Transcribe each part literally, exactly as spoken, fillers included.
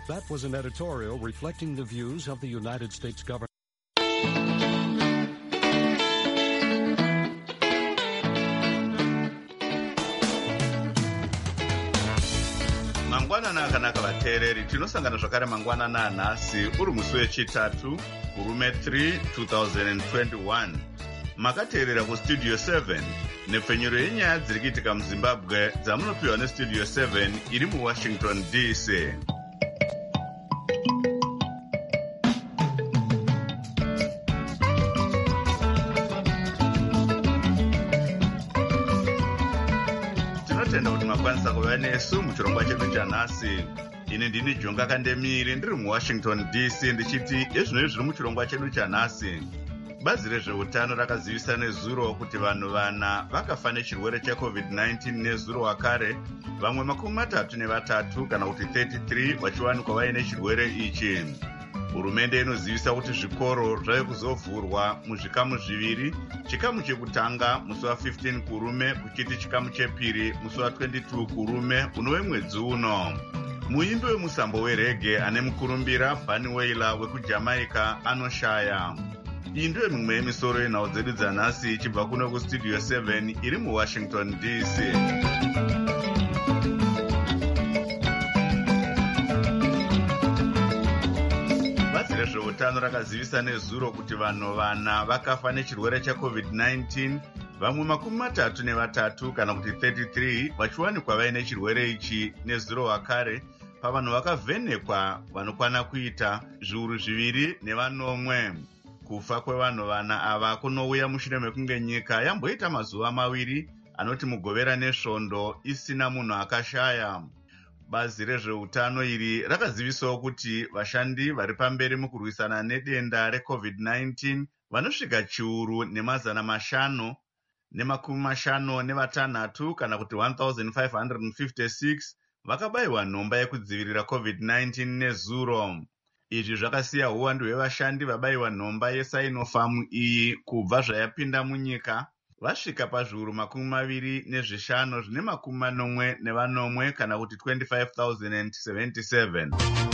That was an editorial reflecting the views of the United States government. Mangwanana akanaka vateereri, tinosangana zvakare mangwanana anhasi uri musi wechitatu kurume three two thousand twenty-one. Makateerera kustudio seven nepfenyuro yenyaya dziri kuitika muZimbabwe dzamunopiwa nestudio seven iri muWashington D C. Tinotenda kuti makwanisa kuva nesu muchirongwa chedu chanhasi. Ini ndini Jonga Kandemiri ndiri muWashington D C ndichiti ezvino zviri muchirongwa chedu chanhasi. Bazi rezveutano rakazivisa nezuro kuti vanhu vana vakafa nechirwere checovid nineteen nezuro wakare, vamwe makumi matatu nevatatu kana kuti thirty-three vachiwanikwa vaine chirwere ichi. Hurumende inozivisa kuti zvikoro zvave kuzovhurwa muzvikamu zviviri, chikamu chekutanga musi wa15 kurume kuchiti chikamu chepiri musi wa22 kurume unove mwedzi uno. Muimbi wemusambo werege ane mukurumbira Bunny Wailer wekujamaica anoshaya. Iyi ndiyo mimwe yemisoro yenhau dzedu dzanhasi ichibva kuno kustudio seven iri muWashington D C. Bazi rezveutano rakazivisa nezuro kuti vanhu vana vakafa nechirwere checovid nineteen, vamwe makumi matatu nevatatu kana kuti thirty-three vachiwanikwa vaine chirwere ichi nezuro wakare, pavanhu vakavhenekwa vanokwana kuita zviuru zviviri nevanomwe. Kufa kwevanhu vana ava kunouya mushure mekunge nyika yamboita mazuva maviri anoti mugovera nesvondo isina munhu akashaya. Bazi rezveutano iri rakazivisawo kuti vashandi vari pamberi mukurwisana nedenda recovid nineteen vanosvika chiuru nemazana mashanu nemakumi mashanu nevatanhatu kana kuti one thousand five hundred fifty-six vakabayiwa nhomba yekudzivirira covid nineteen nezuro. Izvi zvakasiya uwandu hwevashandi vabayiwa nhomba yeSinofarm iyi kubva zvayapinda munyika vasvika pazviuru makumi maviri nezvishanu zvine makumi manomwe nevanomwe kana kuti twenty-five thousand seventy-seven.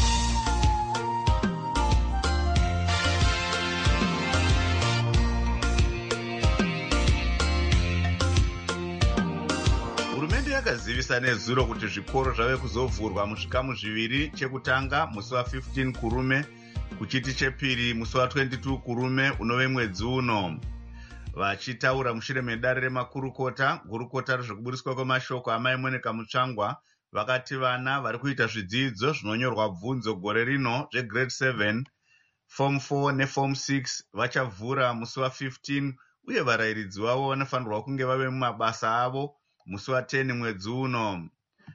Hurumende yakazivisa nezuro kuti zvikoro zvave kuzovhurwa muzvikamu zviviri, chekutanga musi wa15 kurume kuchiti chepiri musi wa22 kurume unove mwedzi uno. Vachitaura mushure medare remakurukota, gurukota rezvekuburiswa kwemashoko amai Monica Mutsvangwa vakati vana vari kuita zvidzidzo zvinonyorwa bvunzo gore rino zvegrade seven, form four neform six vachavhura musi wa15 uye varayiridzi vavo vanofanirwa kunge vave mumabasa avo musi wa10 mwedzi uno.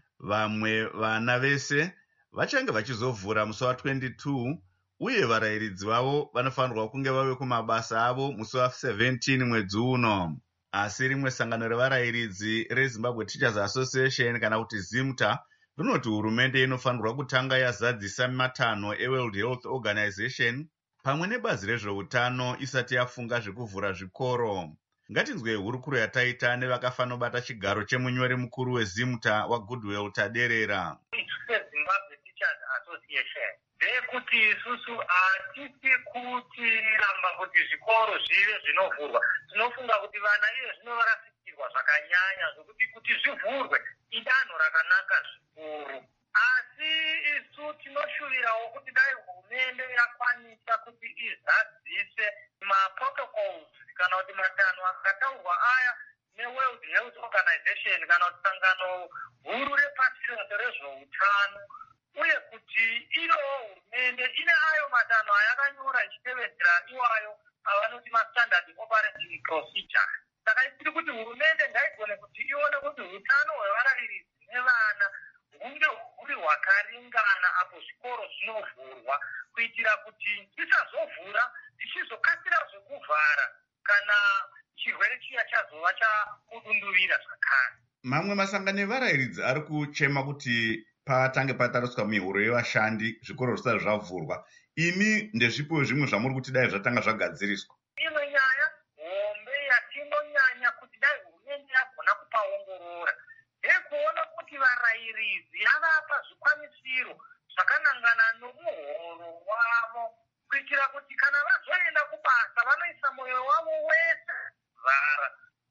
Vamwe vana vese vachange vachizovhura musi wa22 uye varayiridzi vavo vanofanirwa kunge vave kumabasa avo musi wa17 mwedzi uno. Asi rimwe sangano revarayiridzi reZimbabwe Teachers Association kana kuti ZIMTA rinoti hurumende inofanirwa kutanga yazadzisa matanho eWorld Health Organization pamwe nebazi rezveutano isati yafunga zvekuvhura zvikoro. Ngatinzwe hurukuro yataita nevakafanobata chigaro chemunyori mukuru weZIMTA waGoodwill Taderera. Zimbabwe Teachers Association ndekuti isusu hatisi kuti ramba kuti zvikoro zvive zvinovhurwa. Tinofunga kuti vana iye zvinovarasikirwa zvakanyanya zvokuti kuti zvivhurwe idanho rakanaka zvikuru. Asi isu tinoshuvirawo kuti dai hurumende yakwanisa kuti izadzise maprotocols kana kuti matanho akataurwa aya neWorld Health Organization kana kuti sangano huru repasi rose rezveutano, uye kuti irowo hurumende ine ayo matanho ayakanyora ichitevedzera iwayo avanoti mastandard operating procedure. Saka tiri kuti hurumende ngaigone kuti ione kuti utano hwevarairidzi nevana hunge huri hwakaringana apo zvikoro zvinovhurwa, kuitira kuti tisazovhura tichizokasira zvekuvhara kana chirwere chiya chazova chakudunduvira zvakare. Mamwe masangano evarayiridzi ari kuchema kuti patange patariswa mihuro yevashandi zvikoro zvisati zvavhurwa. Imi ndezvipo zvimwe zvamuri kuti dai zvatanga zvagadziriswa? Imwe nyaya hombe yatinonyanya kuti dai hurumende yagona kupaongorora ndekuona kuti varayiridzi yavapa zvikwanisiro zvakanangana nomuhoro wavo, kuitira kuti kana vazoenda kubasa vanoisa mwoyo wavo wese vara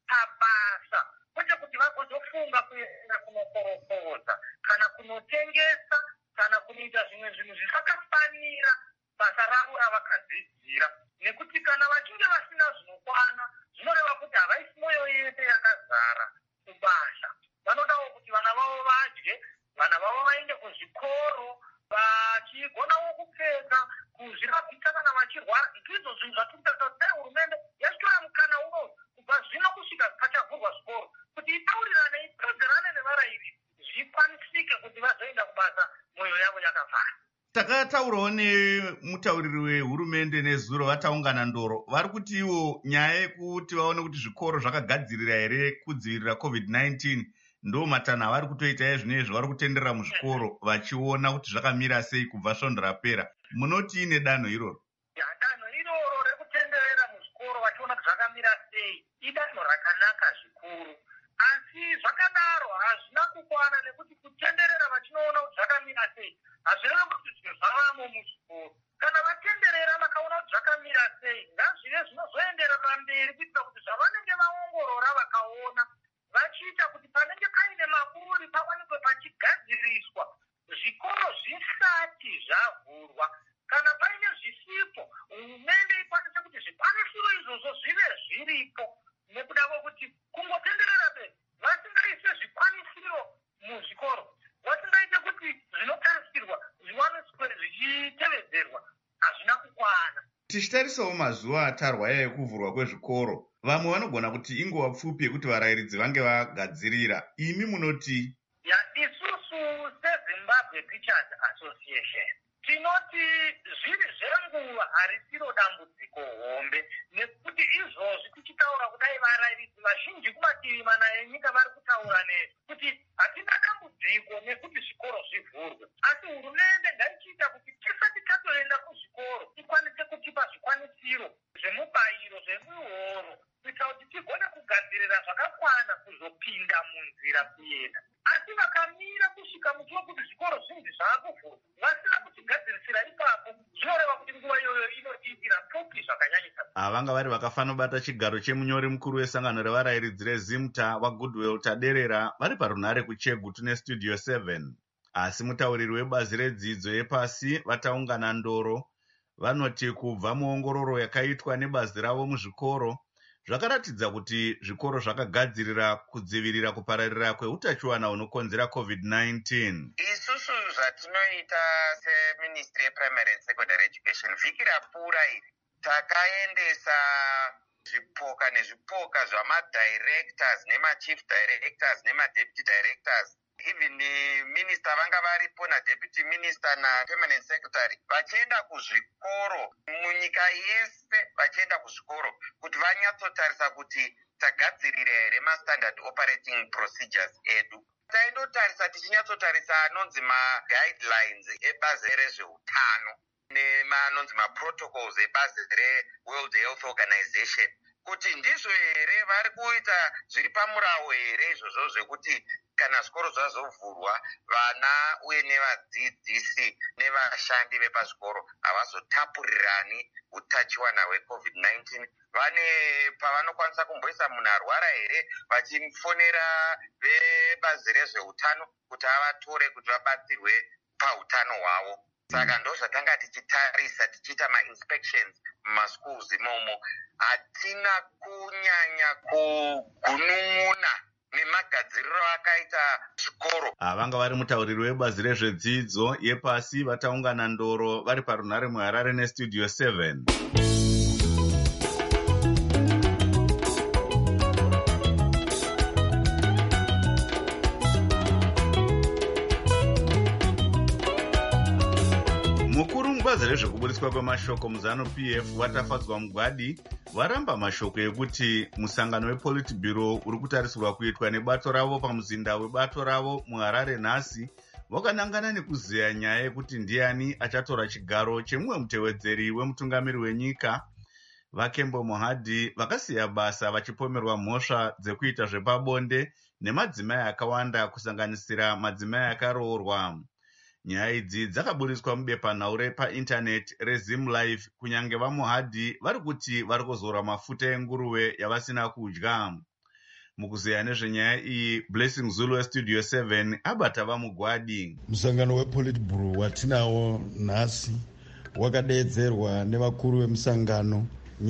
pabasa, kwete kuti vagozofunga kuenda kunokorokodza kana kunotengesa kana kunoita zvimwe zvinhu zvisakafanira basa ravo ravakadzidzira. Nekuti kana vachinge vasina zvinokwana, zvinoreva kuti havaisi mwoyo yese yakazara kubasa. Vanodawo kuti vana vavo vadye, vana vavo vaende kuzvikoro, vachigonawo kupfeka, kuzvirapika kana vachirwara. Ndizvo zvinhu zvatinotaura kuti dai hurumende yachitora mukana unowu kubva zvino kusvika pachavhurwa zvikoro, kuti itaurirane, ipedzerane nevarairidzi, zvikwanisike kuti vazoenda kubasa mwoyo yavo yakavhara. Takataurawo nemutauriri wehurumende nezuro vataungana ndoro, vari kuti ivo nyaya yekuti vaone kuti zvikoro zvakagadzirira here kudzivirira covid nineteen ndo matanha avari kutoita izvinezvi, vari kutenderera muzvikoro vachiona kuti zvakamira sei kubva svondo rapera. Munoti ine danho iroro? Danho iroro rekutenderera muzvikoro vachiona kuti zvakamira sei idanho rakanaka zvikuru, asi zvakadaro hazvina kukwana, nekuti kutenderera vachinoona kuti zvakamira sei hazvireva kuti zvinhu zvavamo muzvikoro. Kana vatenderera vakaona kuti zvakamira sei, ngazvive zvinozoenderera mberi, kuitira kuti zvavanenge vaongorora vakaona vachiita kuti panenge paine maburi pawanikwe pachigadziriswa zvikoro zvisati zvavhurwa. Kana paine zvisipo, hurumende ikwanise kuti zvikwanisiro izvozvo zvive zviripo, nekuda kwokuti kungotenderera be vasingaise zvikwanisiro muzvikoro, vasingaite kuti zvinotarisirwa zviwaniswe zvichitevedzerwa, hazvina kukwana. Tichitarisawo mazuva atarwa yaya yekuvhurwa kwezvikoro, vamwe vanogona kuti inguva pfupi yekuti varairidzi vange vagadzirira. Imi munoti? Ya, isusu seZimbabwe Teachers Association tinoti zviri zvenguva harisiro dambudziko hombe, nekuti izvozvi tichitaura kudai varairidzi vazhinji kumativi mana enyika vari kutaura nezvo kuti hatina dambudziko nekuti zvikoro zvivhurwe, asi hurumende ngaichiita kuti tisati tatoenda kuzvikoro ikwanise kutipa zvikwanisiro zvemubayiro, zvemihoro, kuitira kuti tigone kugadzirira zvakakwana kuzopinda munzira kuenda. Asi vakamira kusvika muchiwa kuti zvikoro zvinji zvaakuvhurwa vasina kutigadzirisira ipapo, zvinoreva kuti nguva iyoyo inoitira pfupi zvakanyanyisa. Vanga vari vakafanobata chigaro chemunyori mukuru wesangano revarairidzi rezimta waGoodwill Taderera vari parunhare kuChegu tune studio seven. Asi mutauriri webazi redzidzo yepasi vataungana ndoro vanoti kubva muongororo yakaitwa nebazi ravo muzvikoro zvakaratidza kuti zvikoro zvakagadzirira kudzivirira kupararira kweutachiwana hunokonzera covid nineteen. Isusu zvatinoita seMinistry yePrimary and Secondary Education vhiki rapfuura iri takaendesa zvipoka nezvipoka zvamadirectors nemachief directors nemadeputy directors, even minister vanga varipo nadeputy minister napermanent secretary, vachienda kuzvikoro munyika yese, vachienda kuzvikoro kuti vanyatsotarisa kuti tagadzirira here mastandard operating procedures edu. Taindotarisa tichinyatsotarisa anonzi maguidelines ebazi rezveutano nemanonzi maprotocols ebazi reWorld Health Organization, kuti ndizvo here vari kuita zviri pamurawo here izvozvo zvekuti kana zvikoro zvazovhurwa vana uye nevadzidzisi nevashandi vepazvikoro havazotapurirani utachiwana hwecovid nineteen. Vane pavanokwanisa kumboisa munhu arwara here vachifonera vebazi rezveutano kuti avatore kuti vabatsirwe pautano hwavo. Saka ndo zvatanga tichitarisa tichiita ma-inspections mumaschools imomo. Hatina kunyanya kugunun'una nemagadziriro akaita zvikoro. Vanga vari mutauriri webazi rezvedzidzo yepasi vataungana ndoro vari parunhare muHarare nestudio seven. Mubazi rezvekuburiswa kwemashoko muZanu-P F watafadzwa mugwadi varamba mashoko ekuti musangano wePolitburo uri kutarisirwa kuitwa nebato ravo pamuzinda webato ravo muHarare nhasi wakanangana nekuzeya nyaya yekuti ndiani achatora chigaro chemumwe mutevedzeri wemutungamiri wenyika. Vakembo Mohadhi vakasiya basa vachipomerwa mhosva dzekuita zvepabonde nemadzimai akawanda kusanganisira madzimai akaroorwa. Nyaya idzi dzakaburiswa mubepanhau repaindaneti reZim Live kunyange vaMohadhi vari kuti vari kuzora mafuta enguruve yavasina kudya. Mukuzeya nezvenyaya iyi, Blessing Zulu weStudio seven abata vaMugwadi. Musangano wePolitburo watinawo nhasi wakadeedzerwa nevakuru vemusangano.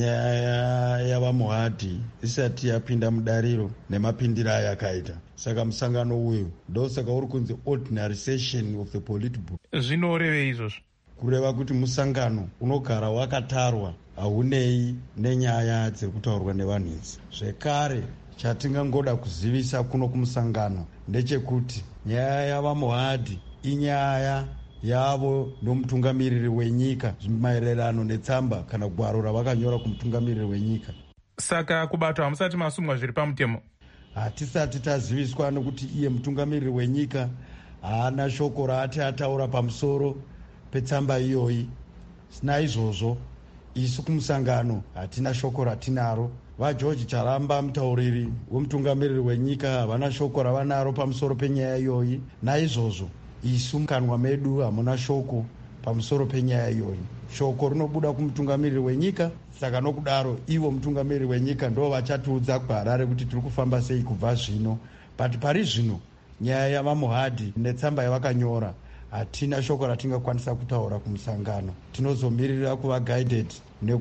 Nyaya yavaMohadhi isati yapinda mudariro nemapindiro aya akaita. Saka musangano uyu ndosaka uri kunzi ordinary session of the Politburo. Zvinoreva izvozvo? Kureva kuti musangano unogara wakatarwa, haunei nenyaya dziri kutaurwa nevanhu idzi. Zvekare chatingangoda kuzivisa kuno kumusangano ndechekuti nyaya yavaMohadhi inyaya yavo nomutungamiriri wenyika maererano netsamba kana gwaro ravakanyora kumutungamiriri wenyika. Saka kubatwa hamusati masumwa zviri pamutemo? Hatisati taziviswa nokuti iye mutungamiriri wenyika haana shoko raati ataura pamusoro petsamba iyoyi. Naizvozvo isu kumusangano hatina shoko ratinaro. VaGeorge Charamba mutauriri wemutungamiriri wenyika havana shoko ravanaro pamusoro penyaya iyoyi. Naizvozvo isu mukanwa medu hamuna shoko pamusoro penyaya iyoyi. Shoko rinobuda kumutungamiriri wenyika, saka nokudaro ivo mutungamiriri wenyika ndo vachatiudza kuHarare kuti tiri kufamba sei kubva zvino. But pari zvino nyaya yavaMohadhi netsamba yavakanyora hatina shoko ratingakwanisa kutaura kumusangano. Tinozomirira kuva guided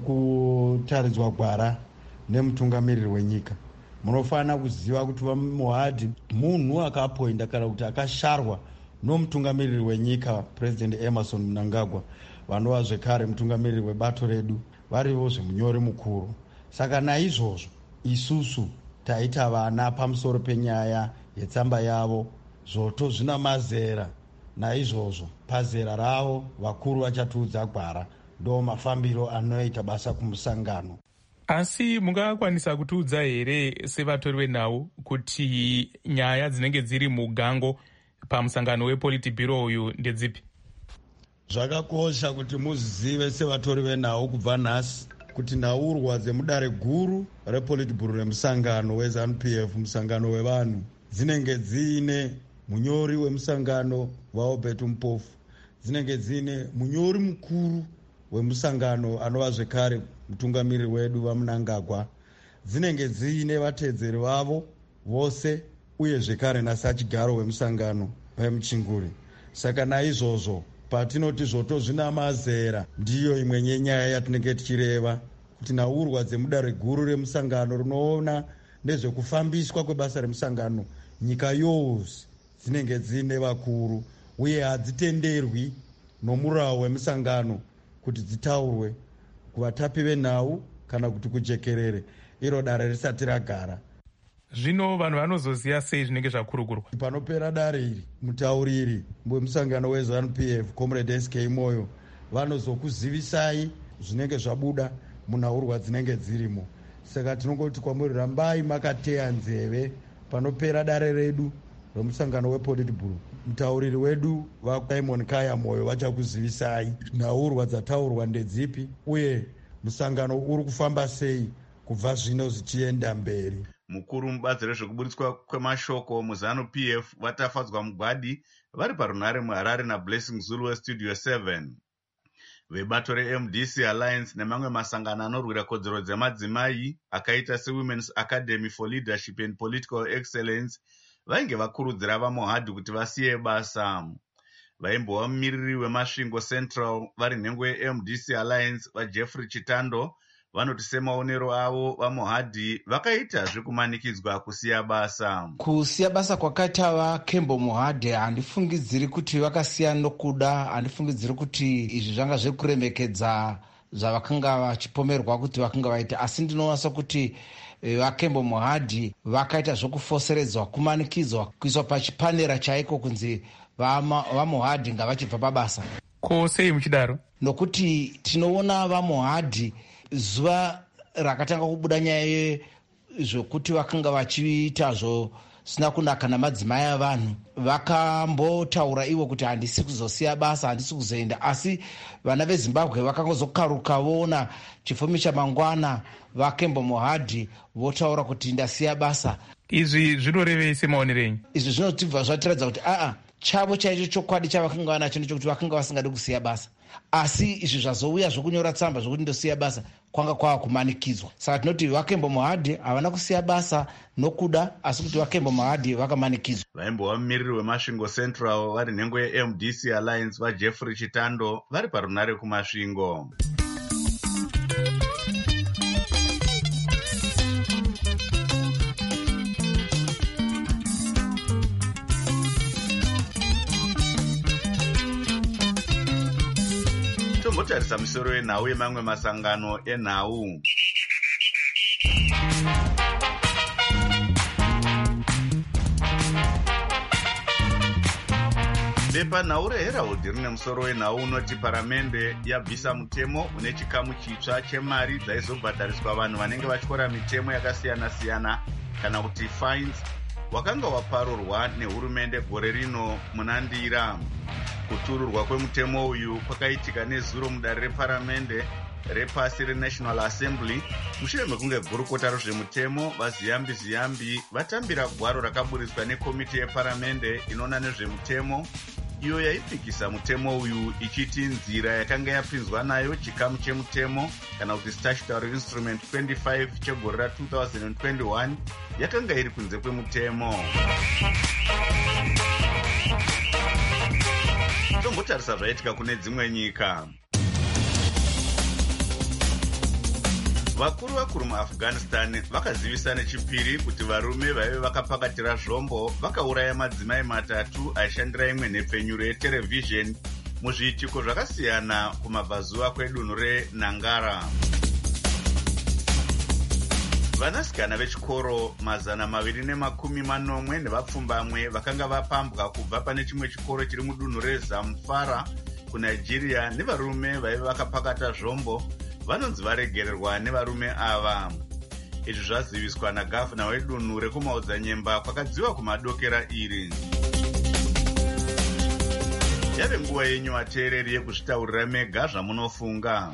nekutaridzwa gwara nemutungamiriri wenyika. Munofanira kuziva kuti vaMohadhi munhu akapoinda kana kuti akasharwa nomutungamiriri wenyika President Emmerson Mnangagwa, vanova zvekare mutungamiriri webato redu, varivo zvemunyori mukuru. Saka naizvozvo isusu taita vana pamusoro penyaya yetsamba yavo, zvoto zvina mazera. Naizvozvo pazera ravo vakuru vachatiudza gwara, ndo mafambiro anoita basa kumusangano. Asi mungakwanisa kutiudza here sevatori venhau kuti nyaya dzinenge dziri mugango pamusangano wePolitburo uyu ndedzipi? Zvakakosha kuti muzive sevatori venhau kubva nhasi kuti nhaurwa dzemudare guru rePolitburo remusangano weZANU-P F, musangano wevanhu, dzinenge dziine munyori wemusangano vaObert Mpofu, dzinenge dziine munyori mukuru wemusangano anova zvekare mutungamiriri wedu vaMnangagwa, dzinenge dziine vatedzeri vavo vose uye zvekare nasachigaro wemusangano wemuchinguri. Saka naizvozvo patinoti zvoto zvina mazera, ndiyo imwe yenyaya yatinenge tichireva kuti nhaurwa dzemudare guru remusangano rinoona nezvekufambiswa kwebasa remusangano nyika yose dzinenge dzine vakuru uye hadzitenderwi nomurau wemusangano kuti dzitaurwe kuvatapi venhau kana kuti kujekerere iro dare risati ragara. Zvino vanhu vanozoziva sei zvinenge zvakurukurwa? Panopera dare iri, mutauriri wemusangano weZANU-P F Comrade S K Moyo vanozokuzivisai zvinenge zvabuda munhaurwa dzinenge dzirimo. Saka tinongoti kwamuri rambai makateya nzeve. Panopera dare redu remusangano wePolitburo, mutauriri wedu vaSimon Kaya Moyo vachakuzivisai nhaurwa dzataurwa ndedzipi uye musangano uri kufamba sei kubva zvino zvichienda mberi. Mukuru mubazi rezvekuburitswa kwemashoko muZANU-P F vatafadzwa Mugwadi vari parunhare muHarare naBlessing Zulu weStudio seven. Vebato reM D C Alliance nemamwe masangano anorwira kodzero dzemadzimai akaita seWomen's Academy for Leadership and Political Excellence vainge vakurudzira vaMohadhi kuti vasiye basa. Vaimbova mumiriri weMasvingo Central vari nhengo yeM D C Alliance vaJeffrey Chitando vanoti semaonero avo vaMohadhi vakaita zvekumanikidzwa kusiya basa. Kusiya basa kwakaita vaKembo Mohadhi handifungidziri kuti vakasiya nokuda, handifungidziri kuti izvi zvanga zviri kuremekedza zvavakanga vachipomerwa kuti vakanga vaita, asi ndinowanza kuti vaKembo Mohadhi vakaita zvokufoseredzwa, kumanikidzwa, kuiswa pachipanera chaiko kunzi vaMohadhi ngavachibva pabasa. Ko sei muchidaro? Nokuti tinoona vaMohadhi zuva rakatanga kubuda nyaya zvokuti vakanga vachiita zvo sina kunaka namadzimai avanhu, vakambotaura ivo kuti handisi kuzosiya basa, handisi kuzoenda, asi vana veZimbabwe vakangozokaruka voona chifumi chamangwana vaKembo Mohadhi votaura kuti ndasiya basa. Izvi zvinorevei semaonerenyu? Izvi zvinotibva zvatiratidza kuti aa chavo chaicho chokwadi chavakanga vanacho ndechekuti vakanga vasingadi kusiya basa, asi izvi zvazouya zvokunyora tsamba zvokuti ndosiya basa kwanga kwava kumanikidzwa. Saka tinoti Vakembo Mohadhi havana kusiya basa nokuda, asi kuti Vakembo Mohadhi vakamanikidzwa. Vaimbova mumiriri weMasvingo Central vari nhengo yeM D C Alliance vaJeffrey Chitando vari parunare kuMasvingo. Tombotarisa musoro wenhau yemamwe masangano enhau. Bepa nhau reHerald rine musoro wenhau unoti paramende yabvisa mutemo une chikamu chitsva chemari dzaizobhadhariswa vanhu vanenge vatyora mitemo yakasiyana-siyana kana kuti fines wakanga waparurwa nehurumende gore rino muna Ndira. Kutururwa kwemutemo uyu kwakaitika nezuro mudare reparamende repasi reNational Assembly mushure mekunge gurukota rezvemutemo vaZiyambi Ziyambi vatambira gwaro rakaburiswa nekomiti yeparamende inoona nezvemutemo iyo yaipikisa mutemo uyu ichiti nzira yakanga yapinzwa nayo chikamu chemutemo kana kuti statutory instrument twenty-five chegore ra two thousand twenty-one yakanga iri kunze kwemutemo. Tombotarisa zvaitika kune dzimwe nyika. Vakuru vakuru muAfghanistan vakazivisa nechipiri kuti varume vaive vakapakatira zvombo vakauraya madzimai matatu aishandira imwe nhepfenyuro yeterevhizheni muzviitiko zvakasiyana kumabvazuva kwedunhu reNangara. Vanasikana vechikoro mazana maviri nemakumi manomwe nevapfumbamwe vakanga vapambwa kubva pane chimwe chikoro chiri mudunhu reZamfara kuNigeria nevarume vaive vakapakata zvombo vanonzi varegererwa nevarume ava. Izvi zvaziviswa nagavhana wedunhu rekumaodzanyemba kwakadziwa kumadokera iri. Yave nguva yenyu vateereri yekuzvitaurira mega zvamunofunga.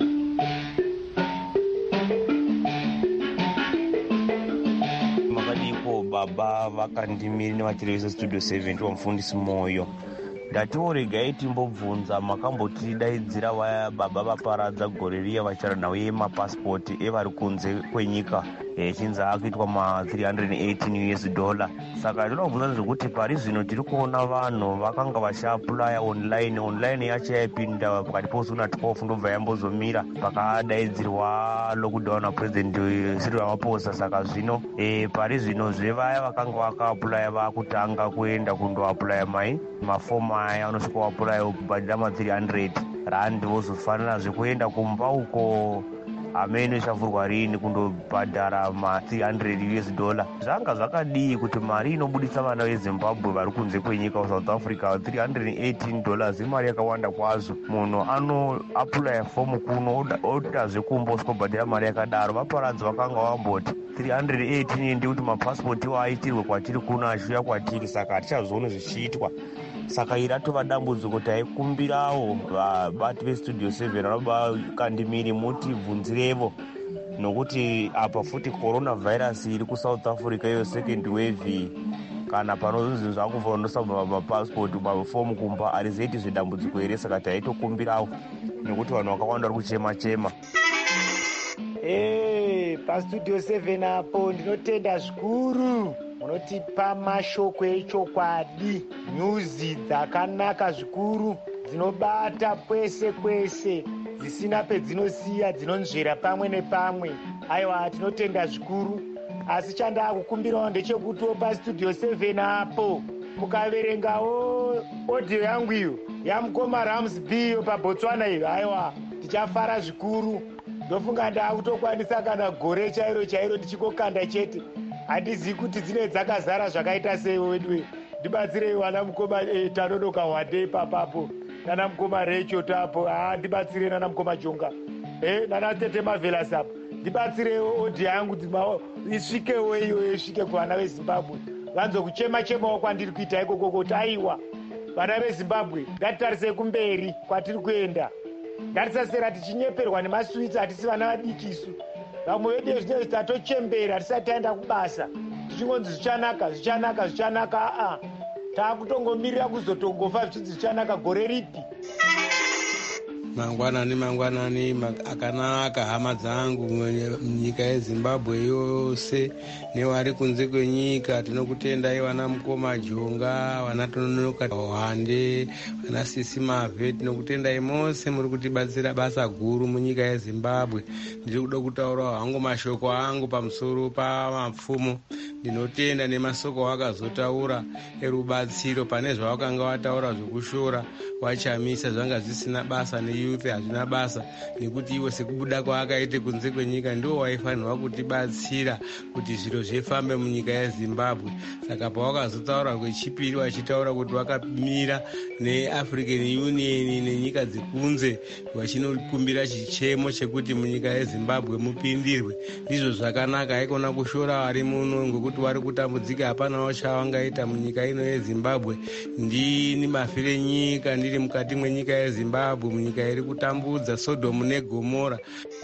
Baba vakandimiri nevaTelevisa Studio seven wamufundisi Moyo. Ndatiwo regai timbobvunza makambotidaidzira vaya baba vaparadza gore riya vachara nhau yemapasipoti evari kunze kwenyika echinzi akuitwa ma three hundred eighteen U S dollar. Saka ndinobvunza zvekuti pari zvino tiri kuona vanhu vakanga vachiaplaya online online yacho yaipinda pakati pozuna twelve ndobva yambozomira pakadaidzirwa lockdown napresident Cyril Ramaphosa. Saka zvino e, pari zvino zvevaya vakanga vakaaplaya vakutanga kuenda kundoaplaya mai mafomu aya anosvika waplaya kubhadhira ma three hundred rand vozofanira zvekuenda kumba uko amene chavhurwa rini kundobhadhara ma three hundred U S dollar. Zvanga zvakadii kuti mari inobudisa vana veZimbabwe vari kunze kwenyika kuSouth Africa three hundred eighteen dollars imari yakawanda kwazvo. Munhu ano aplaya fomu kuno otazve kumboswa kubhadhira mari yakadaro. Vaparadzi vakanga vamboti three hundred eighteen ndi kuti mapasipoti aitirwe kwatiri kuno achiuya kwatiri. Saka hatichazoona zvichiitwa. Saka iri atova dambudziko taikumbirawo vabati veStudio seven vanobakandimiri muti bvunzirevo nokuti apa futi coronavirus iri kuSouth Africa iyo second wave kana panozvinzi zvakubva ndosabva mapassport mafomu kumba arizoiti zvedambudziko here. Saka taitokumbirawo nokuti vanhu vakawanda vari kuchema chema. Hey, paStudio seven apo ndinotenda zvikuru munotipa mashoko echokwadi, nyuzi dzakanaka zvikuru dzinobata kwese kwese dzisina pedzinosiya dzinonzvera pamwe nepamwe. Aiwa tinotenda zvikuru, asi chandakukumbirawo ndechekutiwo paStudio seven apo mukaverengawo audio yangu iyo yamukoma Ramsby iyo paBotswana iyo, aiwa tichafara zvikuru. Ndofunga ndaakutokwanisa kana gore chairo chairo tichikokanda chete. Handizivi kuti dzine dzakazara zvakaita sei wedwe. Ndibatsirei wana mukoma e, Tanonoka Hwande papapo nana mukoma Recho tapo. Ah, ndibatsirei nana mukoma Jonga eh, nana Tete Marvelous apo. Ndibatsirei odi yangu isvikewo iyo isvike kuvana veZimbabwe vanzokuchema chemawo kwandiri kuita ikoko kuti aiwa vana veZimbabwe ngatitarisei kumberi kwatiri kuenda. Ngatisasera tichinyeperwa nemaswitsi hatisi vana vadikisu. Vamwe vedu zvino tatochembera tisati taenda kubasa tichingonzi zvichanaka zvichanaka zvichanaka. Aa taakutongomirira kuzotongofa zvichidzi zvichanaka gore ripi. Mangwanani mangwanani akanaka hama dzangu munyika yeZimbabwe yose nevari kunze kwenyika. Tinokutendai vana Mukoma Jonga, vana Tononoka Hwande, vana Sisi Mavhe. Tinokutendai mose muri kutibatsira basa guru munyika yeZimbabwe. Ndiri kuda kutaura hangu mashoko angu pamusoro pamapfumo. Ndinotenda nemasoko akazotaura erubatsiro pane zvawakanga wataura zvokushora wachamisa zvanga zvisina basa neyouth hazvina basa, nekuti iwe sekubuda kwaakaite kunze kwenyika ndiwo waifanirwa kutibatsira kuti zviro zvifambe munyika yeZimbabwe. Saka pawakazotaura kwechipiri wachitaura kuti wakamira neAfrican Union nenyika dzekunze wachinokumbira chichemo chekuti munyika yeZimbabwe mupindirwe, ndizvo zvakanaka. Haikona kushora vari muno ngekuti vari kutambudzika, hapana wachavangaita munyika ino yeZimbabwe. Ndini mafire nyika ndiri mukati mwenyika yeZimbabwe, munyika iri kutambudza Sodom neGomora.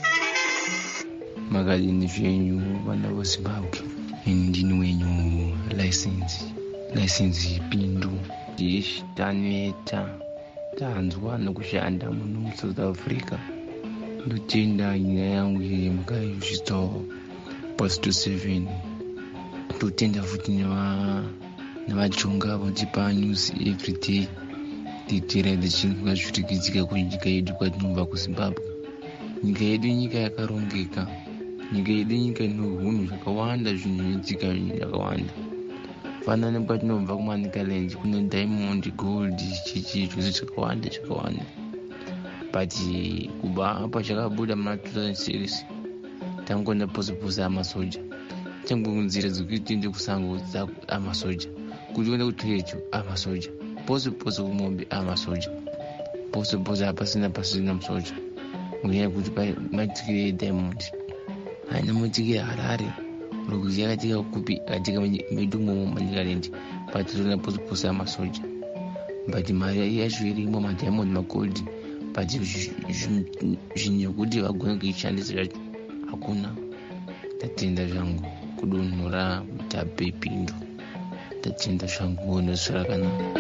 Makadini zvenyu vana veZimbabwe, ndini wenyu license license Pindu ndishtaneta tanzwa nokushanda muno muSouth Africa. Ndotenda nyaya yangu yemukaizvitsawo post seven. Ndotenda futi neva navajonga votipa news every day titiradza chinhu zvirikidzika kunyika yedu kwatinobva kuZimbabwe. Nyika yedu nyika yakarongeka, nyika yedu nyika ino hunhu zvakawanda, zvinhu zvinoitika zvakawanda. Fana nekwatinobva kuManicaland kune diamond, gold, chichi zvese zvakawanda zvakawanda. But kubva pachakabuda muna two thousand six tangoenda posipose amasoja, tangonzira dzekuti tiende kusango amasoja, kuti uende kutoyecho amasoja, posipose kumombe amasoja, posipose hapasina pasina musoja. Ngenyaya yekuti matikire ediamond haina motikire Harare, rokuti yakatika kupi akatika medu momo Manicaland, but tinoona posipose amasoja. But mari yacho irimo, madiamond, magold, but zvinhu zvekuti vagone kuishandisa zvacho hakuna. Tatenda zvangu kudonhora Mutape Pindu, tatenda zvangu nezvarakanaka.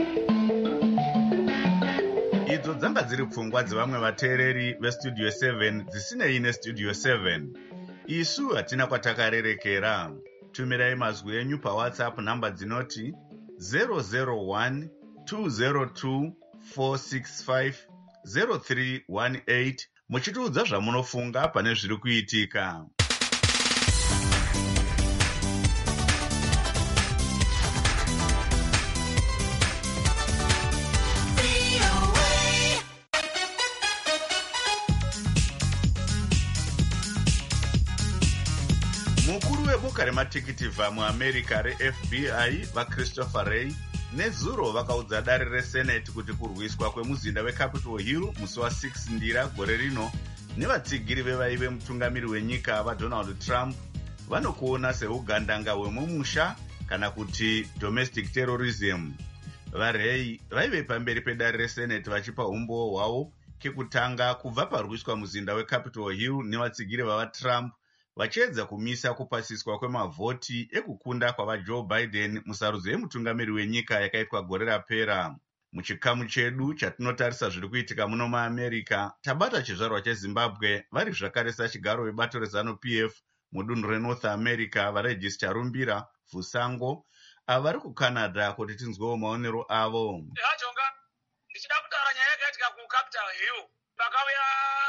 Idzo dzanga dziri pfungwa dzevamwe vateereri vestudio seven dzisinei nestudio seven. Isu hatina kwatakarerekera. Tumirai mazwi enyu pawhatsapp namba dzinoti zero zero one two zero two four six five zero three one eight muchitiudza zvamunofunga pane zviri kuitika. Mukuru weboka rematikiti muAmerica reF B I vaChristopher Wray nezuro vakaudza dare reSenate kuti kurwiswa kwemuzinda weCapitol Hill musi wa6 ndira gore rino nevatsigiri vevaive mutungamiri wenyika vaDonald Trump vanokuona seugandanga hwemumusha kana kuti domestic terrorism. VaRay vaive pamberi pedare reSenate vachipa umbowo hwavo kekutanga kubva parwiswa muzinda weCapitol Hill nevatsigiri vavaTrump vachiedza kumisa kupasiswa kwemavhoti ekukunda kwavaJoe Biden musarudzo yemutungamiri wenyika yakaitwa gore rapera. Muchikamu chedu chatinotarisa zviri kuitika muno muAmerica, tabata chizvarwa cheZimbabwe vari zvakare sachigaro vebato reZanu P F mudunhu reNorth America varejista Rumbira Fusango avari kuCanada kuti tinzwewo maonero avo. Hajonga ndichida kutaura nyaya yakaitika kuCapitol Hill. Pakauya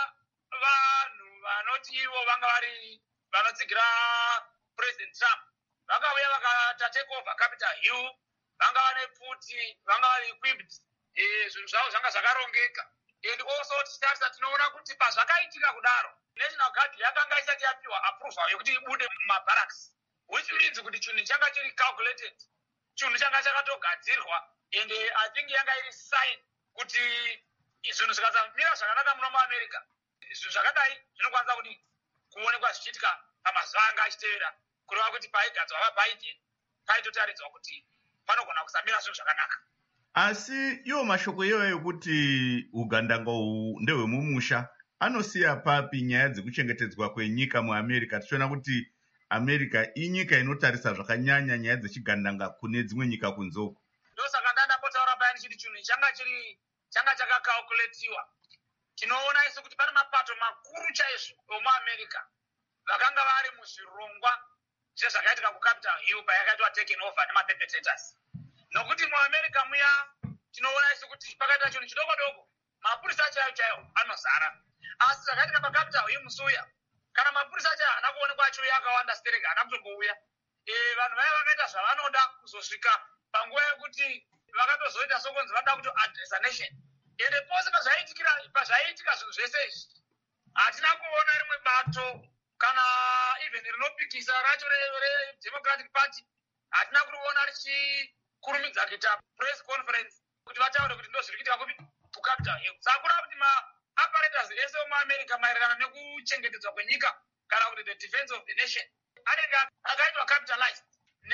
vanhu vanoti ivo vanga vari vanotsigira President Trump, vakauya vakata take over Capitol Hill, vanga vane pfuti, vanga vari equipped, zvinhu zvavo zvanga zvakarongeka. And also tichitarisa tinoona kuti pazvakaitika kudaro National Guard yakanga isati yapiwa approval yekuti ibude mumabarracks, which means kuti chinhu changa chiri calculated, chinhu changa chakatogadzirwa, and I think yanga iri sign kuti zvinhu zvikasamira zvakanaka muno muAmerica, zvinhu zvakadai zvinokwanisa kuti kuonekwa zvichiitika pamazuva anga achitevera, kureva kuti paigadzwa vaBiden paitotaridzwa kuti panogona kusamira zvinhu zvakanaka. Asi iwo mashoko iwo ekuti ugandanga uhu ndehwemumusha anosiya papi nyaya dzekuchengetedzwa kwenyika muAmerica, tichiona kuti America inyika inotarisa zvakanyanya nyaya dzechigandanga kune dzimwe nyika kunzoko. Ndosaka chiri chinhu changa chiri changa chakakalkuletiwa. Tinoona isu kuti pane mapato makuru chaizvo omuamerica vakanga vari muzvirongwa zvezvakaitika kucapital hill payakaitwa taken over nemaperpetrators. Nokuti muamerica muya tinoona isu kuti pakaita chinhu chidoko doko mapurisa chaiwo chaiwo anozara. Asi zvakaitika pacapital hill musi uya kana mapurisa chaiwo haana kuonekwa achiuya akawanda stereka haana kutombouya. E, vanhu vaya vakaita zvavanoda kuzosvika panguva yekuti vakatozoita sokunzi vada kuti address a nation. Ende pose pazvaitikira pazvaitika zvinhu zvese izvi hatina kuona rimwe bato kana even rinopikisa racho redemocratic party hatina kuriona richikurumidza kuita press conference kuti vataure kuti ndo zviri kuitika kupi kucapital hill. Saka kureva kuti maapparatus ese omuamerica maererano nekuchengetedzwa kwenyika kana kuti the defense of the nation anenge akaitwa capitalized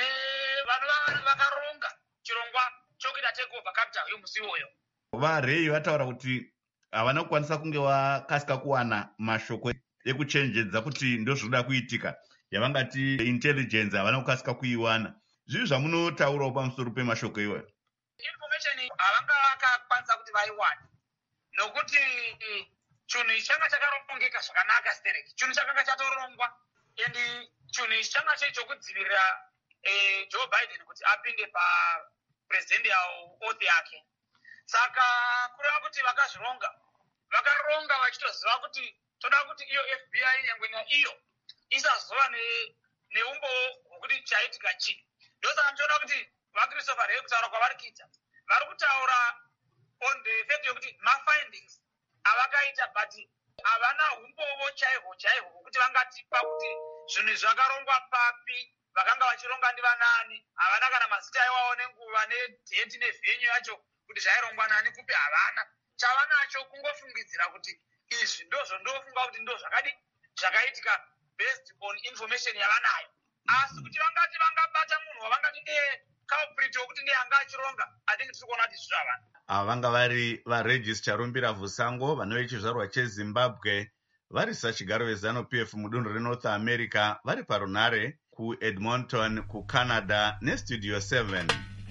nevanhu vakaronga chirongwa chokuita take over capital hill musi iwoyo. varei vataura kuti havana kukwanisa kunge vakasika kuwana mashoko ekuchenjedza kuti ndo zvinoda kuitika yavangati intelligence havana kukasika kuiwana. Zvivi zvamunotaurawo pamusoro pemashoko iwayo? Information havanga vakakwanisa kuti vaiwane nokuti chinhu ichi changa chakarongeka zvakanaka stereki. Chinhu chakanga chatorongwa endi chinhu ichi changa chiri chokudzivirira Joe Biden kuti apinde papurezidendi yawo oath yake. Saka kureva kuti vakazvironga vakaronga vachitoziva kuti toda kuti iyo F B I nyangwe naiyo isazova neumbo hwekuti chaitika chii. Ndosaka muchiona kuti vaChristopher Wray kutaura kwavari kuita vari kutaura on the fact yokuti mafindings avakaita but havana umbovo chaihwo chaihwo hwekuti vangatipa kuti zvinhu zvakarongwa papi vakanga vachironga ndivanani. Havana kana mazita iwawo nenguva nedheti nevhenyu yacho kuti zvairongwa nani kupi havana. Chavanacho kungofungidzira kuti izvi ndozvo ndofunga kuti ndo zvakadi zvakaitika based on information yavanayo. Asi kuti vangati vangabata munhu wavangati ndiye culprit wokuti ndiye anga achironga hatingi tiri kuona kuti izvi zvavana. Ava vanga vari varegistrar Rumbira Vusango vanove chizvarwa cheZimbabwe vari sachigaro veZanu-P F mudunhu reNorth America vari parunhare kuEdmonton kuCanada neStudio seven.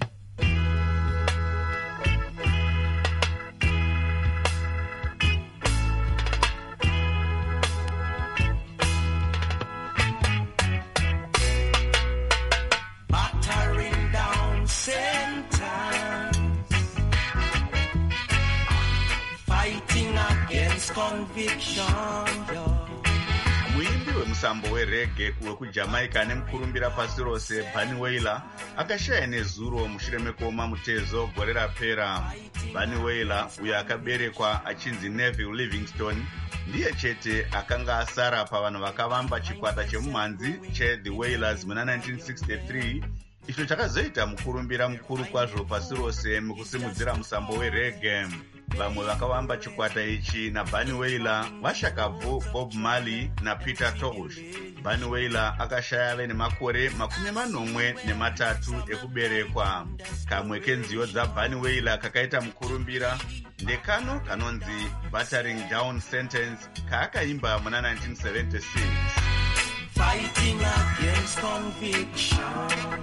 Muimbi wemusambo werege wekujamaica nemukurumbira pasi rose Bunny Wailer akashaya nezuro mushure mekuoma mutezo gore rapera. Bunny Wailer uyo akaberekwa achinzi Neville Livingstone ndiye chete akanga asara pavanhu vakavamba chikwata chemumhanzi cheThe Wailers muna nineteen sixty-three icho chakazoita mukurumbira mukuru kwazvo pasi rose mukusimudzira musambo werege. Vamwe vakawamba chikwata ichi naBunny Wailer vashakabvu Bob Marley naPeter Tosh. Bunny Wailer akashaya ave nemakore makumi manomwe nematatu ekuberekwa. Kamwe kenziyo dzaBunny Wailer kakaita mukurumbira ndekano kanonzi Battering Down Sentence kaakaimba muna nineteen seventy-six. Fighting against conviction,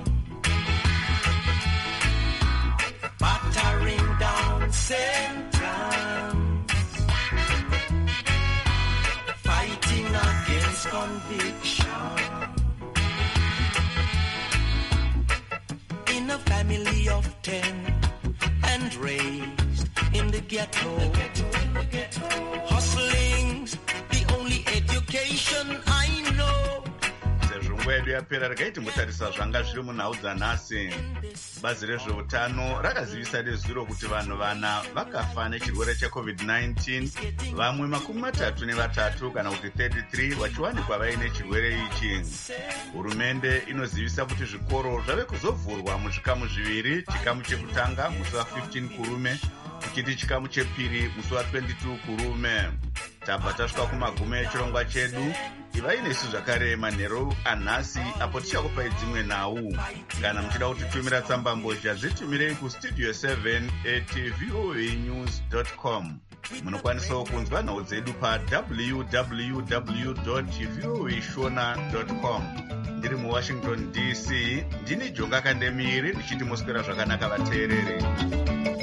battering down sentence, fighting against conviction. In a family of ten and raised in the ghetto, in the ghetto, in the ghetto. Hustling's the only education I know. Sezvo yedu yapera rakaiti mutarisa zvanga zviri munhau dzanhasi. Bazi rezveutano rakazivisa nezuro kuti vanhu vana vakafa nechirwere checovid nineteen, vamwe makumi matatu nevatatu kana kuti thirty-three vachiwanikwa vaine chirwere ichi. Hurumende inozivisa kuti zvikoro zvave kuzovhurwa muzvikamu zviviri, chikamu chekutanga musi wa fifteen kurume kuchiti chikamu chepiri musi wa twenty-two kurume. Tabva tasvika kumagume echirongwa chedu. Ivai nesu zvakare manheru anhasi apo tichakupai dzimwe nhau. Kana muchida kutitumira tsambambozha dzitumirei kustudio seven at v o a news dot com. Munokwanisawo kunzwa nhau dzedu pa w w w dot v o a shona dot com. Ndiri muWashington D C, ndini Jonga Kandemiri ndichiti moswera zvakanaka vateereri.